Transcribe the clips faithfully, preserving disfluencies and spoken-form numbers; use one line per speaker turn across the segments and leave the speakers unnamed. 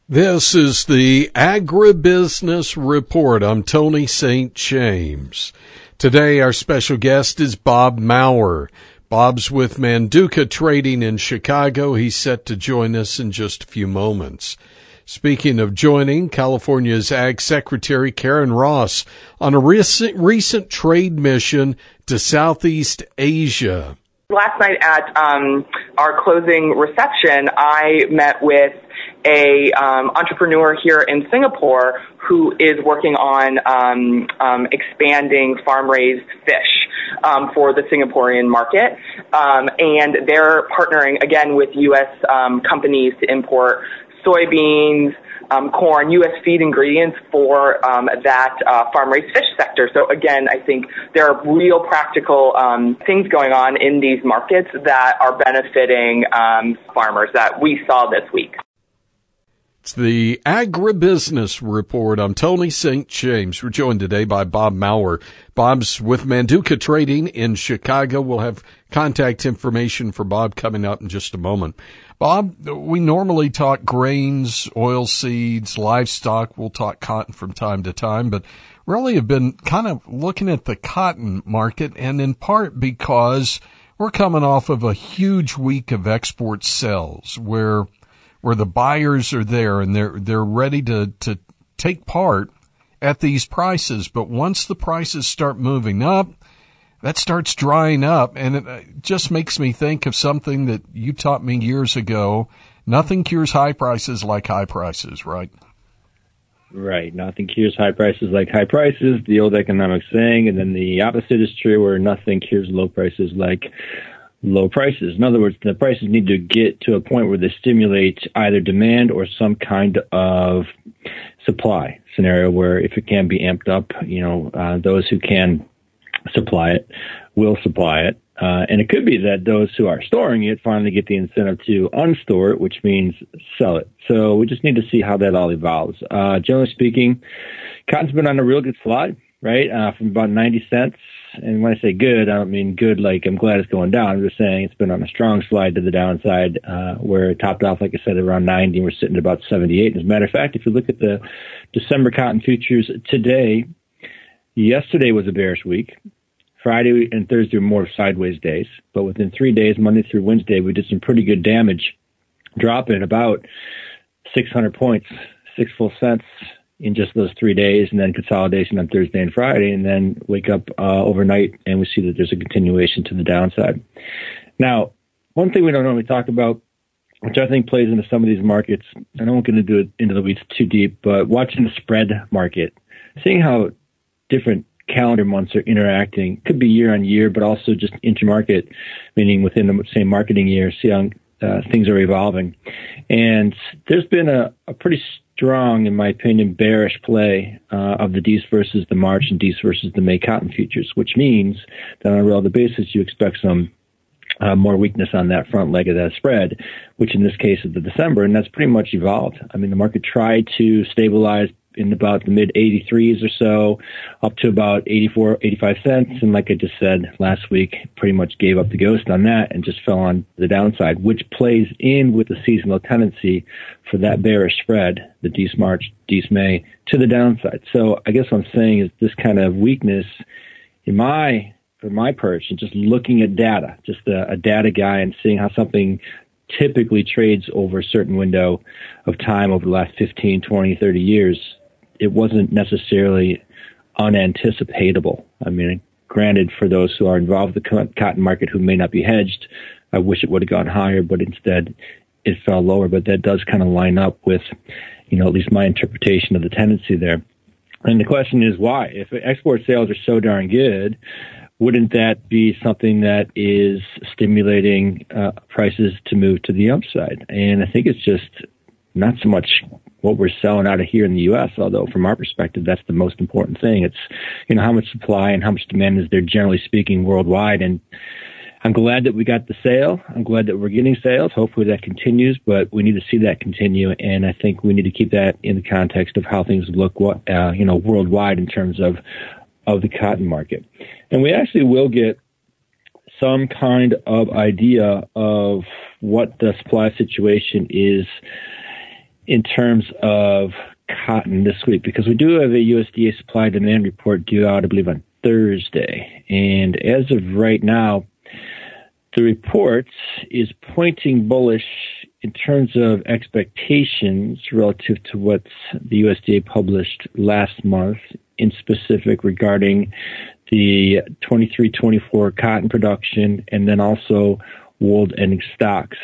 This is the Agribusiness Report. I'm Tony Saint James. Today, our special guest is Bob Maurer. Bob's with Manduca Trading in Chicago. He's set to join us in just a few moments. Speaking of joining, California's Ag Secretary Karen Ross on a recent, recent trade mission to Southeast Asia.
Last night at um, our closing reception, I met with a um, entrepreneur here in Singapore who is working on um, um, expanding farm-raised fish um, for the Singaporean market. Um, and they're partnering, again, with U S um, companies to import soybeans, um, corn, U S feed ingredients for um, that uh, farm-raised fish sector. So again, I think there are real practical um, things going on in these markets that are benefiting um, farmers that we saw this week.
It's the Agribusiness Report. I'm Tony Saint James. We're joined today by Bob Maurer. Bob's with Manduca Trading in Chicago. We'll have contact information for Bob coming up in just a moment. Bob, we normally talk grains, oil seeds, livestock. We'll talk cotton from time to time, but really have been kind of looking at the cotton market, and in part because we're coming off of a huge week of export sales where where the buyers are there and they're they're ready to, to take part at these prices. But once the prices start moving up, that starts drying up, and it just makes me think of something that you taught me years ago. Nothing cures high prices like high prices, right?
Right. Nothing cures high prices like high prices, the old economic saying, and then the opposite is true, where nothing cures low prices like low prices. In other words, the prices need to get to a point where they stimulate either demand or some kind of supply scenario where if it can be amped up, you know, uh, those who can supply it will supply it. Uh, and it could be that those who are storing it finally get the incentive to unstore it, which means sell it. So we just need to see how that all evolves. Uh, generally speaking, cotton's been on a real good slide, right? Uh, from about ninety cents. And when I say good, I don't mean good like I'm glad it's going down. I'm just saying it's been on a strong slide to the downside, uh, where it topped off, like I said, around ninety, and we're sitting at about seventy-eight. As a matter of fact, if you look at the December cotton futures today, yesterday was a bearish week. Friday and Thursday were more sideways days. But within three days, Monday through Wednesday, we did some pretty good damage, dropping about six hundred points, six full cents in just those three days, and then consolidation on Thursday and Friday, and then wake up uh, overnight, and we see that there's a continuation to the downside. Now, one thing we don't normally talk about, which I think plays into some of these markets, and I won't get into it into the weeds too deep, but watching the spread market, seeing how different calendar months are interacting, could be year on year, but also just intermarket, meaning within the same marketing year, see how uh, things are evolving. And there's been a, a pretty strong, in my opinion, bearish play uh, of the D S versus the March and D S versus the May cotton futures, which means that on a relative basis, you expect some uh, more weakness on that front leg of that spread, which in this case is the December, and that's pretty much evolved. I mean, the market tried to stabilize in about the mid eighty-threes or so, up to about eighty-four, eighty-five cents. And like I just said last week, pretty much gave up the ghost on that and just fell on the downside, which plays in with the seasonal tendency for that bearish spread, the D S March, D S May, to the downside. So I guess what I'm saying is this kind of weakness in my, for my perch, and just looking at data, just a, a data guy and seeing how something typically trades over a certain window of time over the last fifteen, twenty, thirty years, it wasn't necessarily unanticipatable. I mean, granted, for those who are involved in the cotton market who may not be hedged, I wish it would have gone higher, but instead it fell lower. But that does kind of line up with, you know, at least my interpretation of the tendency there. And the question is why? If export sales are so darn good, wouldn't that be something that is stimulating uh, prices to move to the upside? And I think it's just not so much what we're selling out of here in the U S, although from our perspective, that's the most important thing. It's, you know, how much supply and how much demand is there, generally speaking, worldwide. And I'm glad that we got the sale. I'm glad that we're getting sales. Hopefully that continues, but we need to see that continue. And I think we need to keep that in the context of how things look, uh, you know, worldwide in terms of, of the cotton market. And we actually will get some kind of idea of what the supply situation is in terms of cotton this week, because we do have a U S D A supply demand report due out, I believe, on Thursday. And as of right now, the report is pointing bullish in terms of expectations relative to what the U S D A published last month, in specific regarding the twenty-three twenty-four cotton production and then also world ending stocks.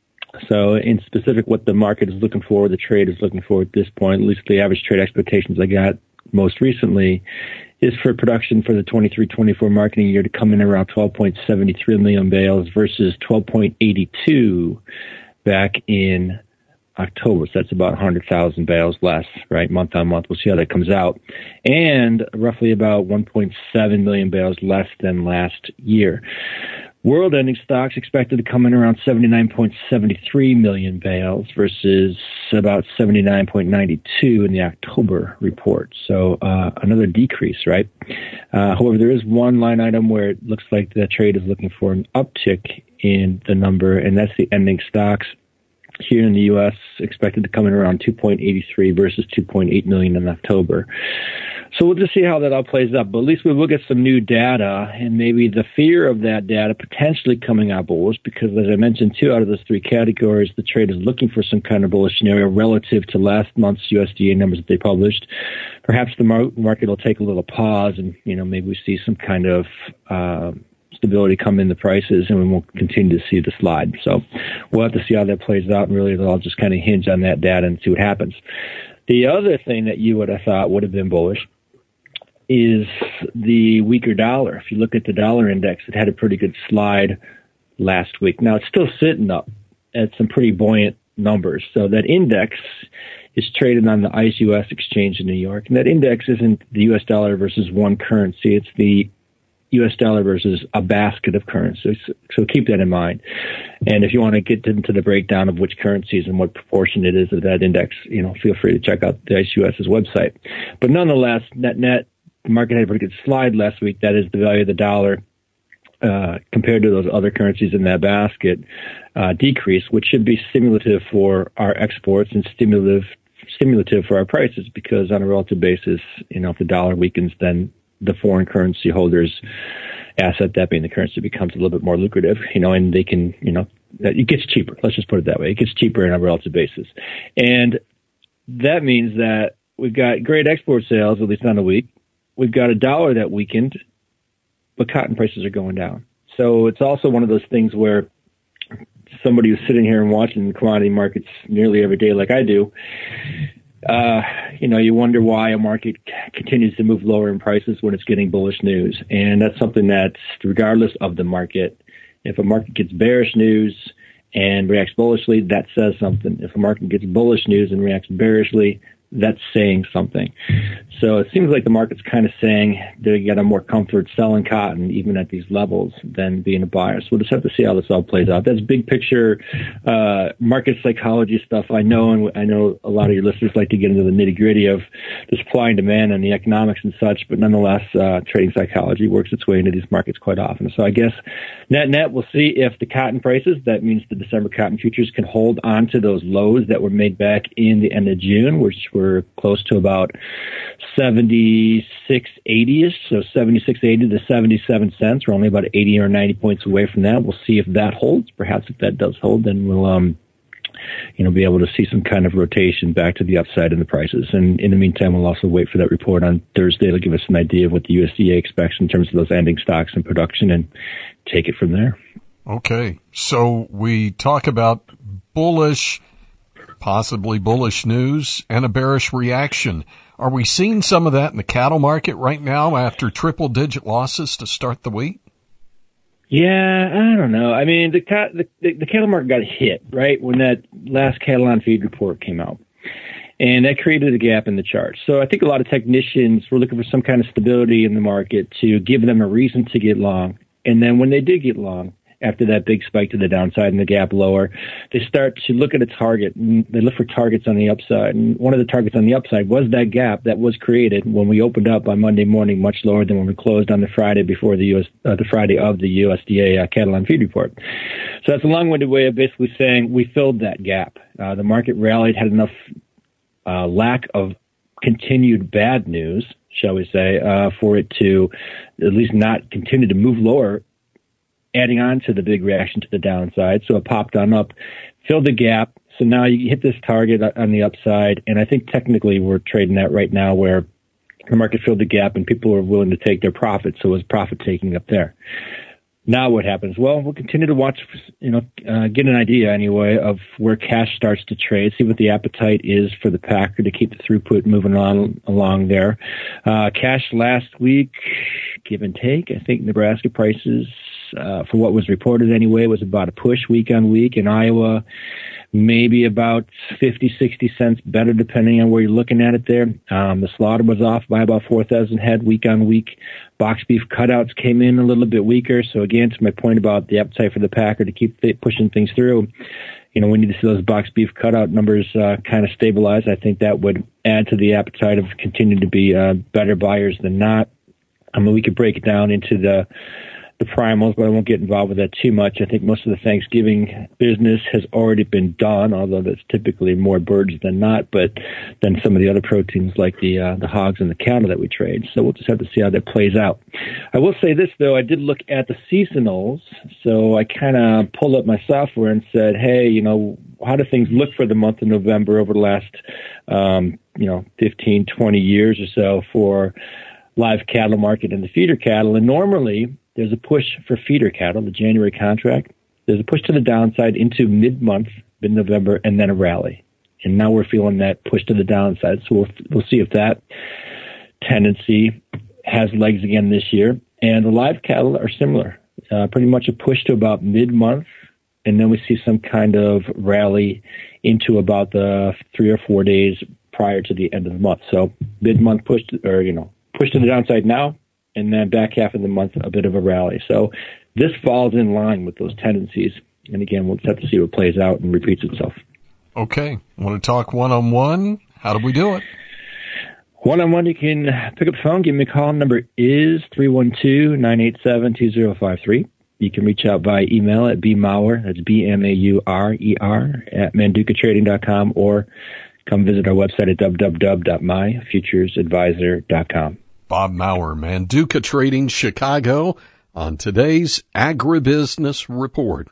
So in specific, what the market is looking for, the trade is looking for at this point, at least the average trade expectations I got most recently, is for production for the twenty-three twenty-four marketing year to come in around twelve point seven three million bales versus twelve point eight two back in October. So that's about one hundred thousand bales less, right, month on month. We'll see how that comes out. And roughly about one point seven million bales less than last year. World ending stocks expected to come in around seventy-nine point seven three million bales versus about seventy-nine point nine two in the October report. So uh, another decrease, right? Uh, however, there is one line item where it looks like the trade is looking for an uptick in the number, and that's the ending stocks here in the U S expected to come in around two point eight three versus two point eight million in October. So we'll just see how that all plays out. But at least we will get some new data, and maybe the fear of that data potentially coming out bullish, because as I mentioned, two out of those three categories, the trade is looking for some kind of bullish scenario relative to last month's U S D A numbers that they published. Perhaps the mar- market will take a little pause, and you know maybe we see some kind of uh, stability come in the prices, and we won't continue to see the slide. So we'll have to see how that plays out, and really it'll all just kind of hinge on that data and see what happens. The other thing that you would have thought would have been bullish is the weaker dollar. If you look at the dollar index, it had a pretty good slide last week. Now it's still sitting up at some pretty buoyant numbers. So that index is traded on the ICE U S exchange in New York. And that index isn't the U S dollar versus one currency. It's the U S dollar versus a basket of currencies. So keep that in mind. And if you want to get into the breakdown of which currencies and what proportion it is of that index, you know, feel free to check out the ICEUS's website. But nonetheless, net net, the market had a pretty good slide last week. That is the value of the dollar uh, compared to those other currencies in that basket uh, decrease, which should be stimulative for our exports and stimulative stimulative for our prices, because on a relative basis, you know, if the dollar weakens, then the foreign currency holders' asset, that being the currency, becomes a little bit more lucrative, you know, and they can, you know, it gets cheaper. Let's just put it that way. It gets cheaper on a relative basis. And that means that we've got great export sales, at least on the week. We've got a dollar that weakened, but cotton prices are going down. So it's also one of those things where somebody who's sitting here and watching the commodity markets nearly every day like I do, uh, you know, you wonder why a market continues to move lower in prices when it's getting bullish news. And that's something that's regardless of the market. If a market gets bearish news and reacts bullishly, that says something. If a market gets bullish news and reacts bearishly, that's saying something. So it seems like the market's kind of saying they get a more comfort selling cotton even at these levels than being a buyer. So we'll just have to see how this all plays out. That's big picture uh, market psychology stuff. I know, and I know a lot of your listeners like to get into the nitty gritty of the supply and demand and the economics and such, but nonetheless, uh, trading psychology works its way into these markets quite often. So I guess net net, we'll see if the cotton prices, that means the December cotton futures, can hold on to those lows that were made back in the end of June, which were close to about seventy-six eighty-ish, so seventy-six eighty to seventy-seven cents. We're only about eighty or ninety points away from that. We'll see if that holds. Perhaps if that does hold, then we'll, um, you know, be able to see some kind of rotation back to the upside in the prices. And in the meantime, we'll also wait for that report on Thursday to give us an idea of what the U S D A expects in terms of those ending stocks and production, and take it from there.
Okay, so we talk about bullish, possibly bullish news and a bearish reaction. Are we seeing some of that in the cattle market right now after triple digit losses to start the week?
Yeah, I don't know. I mean, the, the, the cattle market got hit, right, when that last cattle on feed report came out. And that created a gap in the chart. So I think a lot of technicians were looking for some kind of stability in the market to give them a reason to get long. And then when they did get long, after that big spike to the downside and the gap lower, they start to look at a target. And they look for targets on the upside. And one of the targets on the upside was that gap that was created when we opened up on Monday morning, much lower than when we closed on the Friday before the U S, uh, the Friday of the U S D A uh, cattle on feed report. So that's a long-winded way of basically saying we filled that gap. Uh, the market rallied, had enough uh, lack of continued bad news, shall we say, uh, for it to at least not continue to move lower, adding on to the big reaction to the downside. So it popped on up, filled the gap. So now you hit this target on the upside, and I think technically we're trading that right now where the market filled the gap and people are willing to take their profits, so it was profit taking up there. Now what happens? Well, we'll continue to watch, you know, uh, get an idea anyway of where cash starts to trade, see what the appetite is for the packer to keep the throughput moving on along there. Uh, cash last week, give and take, I think Nebraska prices, uh, for what was reported anyway, was about a push week on week. In Iowa, maybe about fifty, sixty cents better depending on where you're looking at it there. Um, the slaughter was off by about four thousand head week on week. Box beef cutouts came in a little bit weaker. So again, to my point about the appetite for the packer to keep th- pushing things through, you know, we need to see those box beef cutout numbers uh, kind of stabilize. I think that would add to the appetite of continuing to be uh, better buyers than not. I mean, we could break it down into the the primals, but I won't get involved with that too much. I think most of the Thanksgiving business has already been done, although that's typically more birds than not, but than some of the other proteins like the uh, the hogs and the cattle that we trade. So we'll just have to see how that plays out. I will say this, though. I did look at the seasonals, so I kind of pulled up my software and said, hey, you know, how do things look for the month of November over the last, um, you know, fifteen, twenty years or so for live cattle market and the feeder cattle? And normally there's a push for feeder cattle, the January contract. There's a push to the downside into mid-month, mid-November, and then a rally. And now we're feeling that push to the downside. So we'll, we'll see if that tendency has legs again this year. And the live cattle are similar, uh, pretty much a push to about mid-month, and then we see some kind of rally into about the three or four days prior to the end of the month. So mid-month push, to, or, you know, push to the downside now, and then back half of the month, a bit of a rally. So this falls in line with those tendencies. And again, we'll just have to see what plays out and repeats itself.
Okay. Want to talk one-on-one? How do we do it?
One-on-one, you can pick up the phone. Give me a call. Number is three one two, nine eight seven, two zero five three. You can reach out via email at bmaurer, that's B M A U R E R, at manduca trading dot com, or come visit our website at w w w dot my futures advisor dot com.
Bob Maurer, Manduca Trading, Chicago, on today's Agribusiness Report.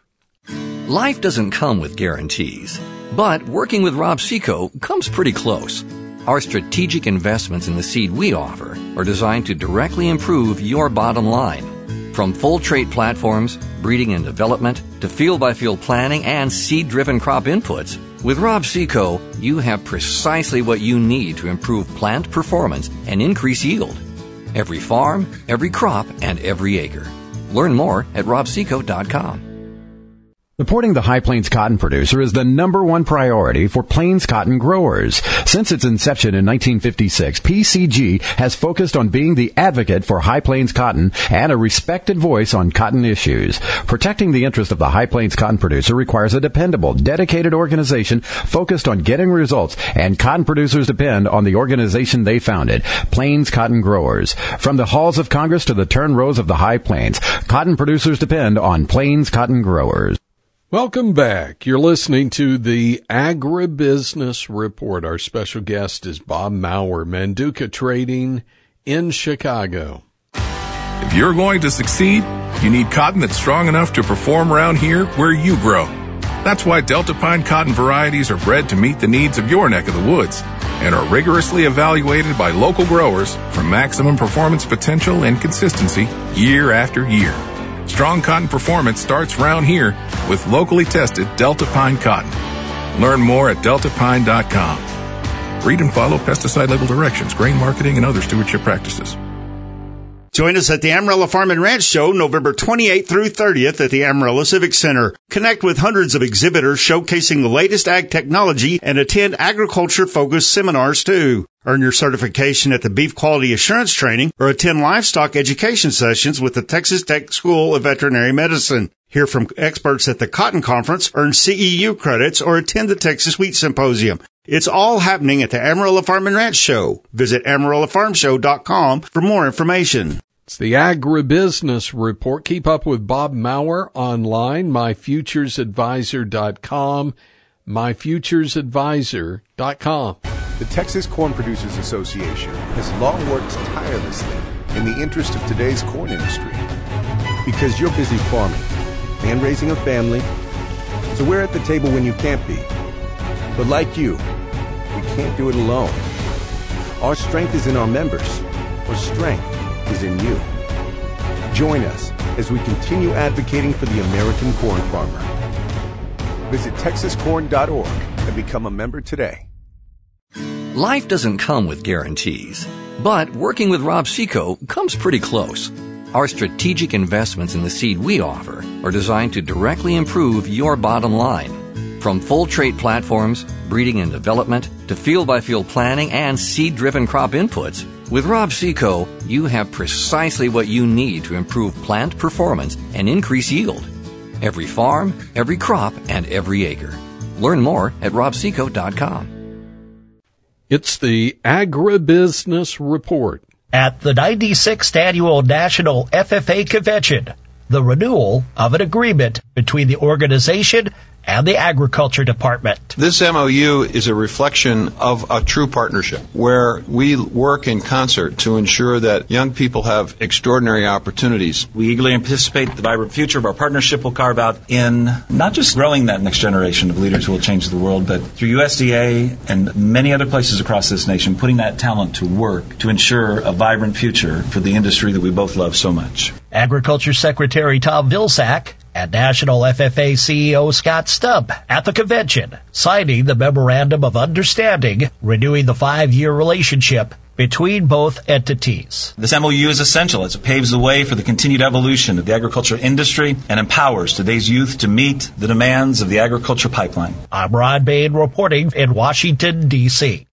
Life doesn't come with guarantees, but working with Rob Seco comes pretty close. Our strategic investments in the seed we offer are designed to directly improve your bottom line. From full trait platforms, breeding and development, to field-by-field planning and seed-driven crop inputs, with Rob Seco, you have precisely what you need to improve plant performance and increase yield. Every farm, every crop, and every acre. Learn more at rob seco dot com.
Supporting the High Plains cotton producer is the number one priority for Plains cotton growers. Since its inception in nineteen fifty-six, P C G has focused on being the advocate for High Plains cotton and a respected voice on cotton issues. Protecting the interest of the High Plains cotton producer requires a dependable, dedicated organization focused on getting results, and cotton producers depend on the organization they founded, Plains Cotton Growers. From the halls of Congress to the turn rows of the High Plains, cotton producers depend on Plains Cotton Growers.
Welcome back. You're listening to the Agribusiness Report. Our special guest is Bob Maurer, Manduca Trading in Chicago.
If you're going to succeed, you need cotton that's strong enough to perform around here where you grow. That's why Delta Pine cotton varieties are bred to meet the needs of your neck of the woods and are rigorously evaluated by local growers for maximum performance potential and consistency year after year. Strong cotton performance starts round here with locally tested Delta Pine cotton. Learn more at delta pine dot com. Read and follow pesticide label directions, grain marketing, and other stewardship practices.
Join us at the Amarillo Farm and Ranch Show November twenty-eighth through thirtieth at the Amarillo Civic Center. Connect with hundreds of exhibitors showcasing the latest ag technology and attend agriculture-focused seminars too. Earn your certification at the Beef Quality Assurance Training or attend livestock education sessions with the Texas Tech School of Veterinary Medicine. Hear from experts at the Cotton Conference, earn C E U credits, or attend the Texas Wheat Symposium. It's all happening at the Amarillo Farm and Ranch Show. Visit amarillo farm show dot com for more information.
It's the Agribusiness Report. Keep up with Bob Maurer online, my futures advisor dot com, my futures advisor dot com.
The Texas Corn Producers Association has long worked tirelessly in the interest of today's corn industry. Because you're busy farming and raising a family, so we're at the table when you can't be. But like you, we can't do it alone. Our strength is in our members. Our strength is in you. Join us as we continue advocating for the American corn farmer. Visit texas corn dot org and become a member today.
Life doesn't come with guarantees, but working with Rob Seco comes pretty close. Our strategic investments in the seed we offer are designed to directly improve your bottom line. From full trait platforms, breeding and development, to field-by-field planning and seed-driven crop inputs, with Rob Seco, you have precisely what you need to improve plant performance and increase yield. Every farm, every crop, and every acre. Learn more at rob seco dot com.
It's the Agribusiness Report.
At the ninety-sixth Annual National F F A Convention, the renewal of an agreement between the organization and the Agriculture Department.
This M O U is a reflection of a true partnership where we work in concert to ensure that young people have extraordinary opportunities.
We eagerly anticipate the vibrant future of our partnership will carve out in not just growing that next generation of leaders who will change the world, but through U S D A and many other places across this nation, putting that talent to work to ensure a vibrant future for the industry that we both love so much.
Agriculture Secretary Tom Vilsack and National F F A C E O Scott Stubb at the convention, signing the Memorandum of Understanding, renewing the five-year relationship between both entities.
This M O U is essential as it paves the way for the continued evolution of the agriculture industry and empowers today's youth to meet the demands of the agriculture pipeline.
I'm Ron Bain reporting in Washington, D C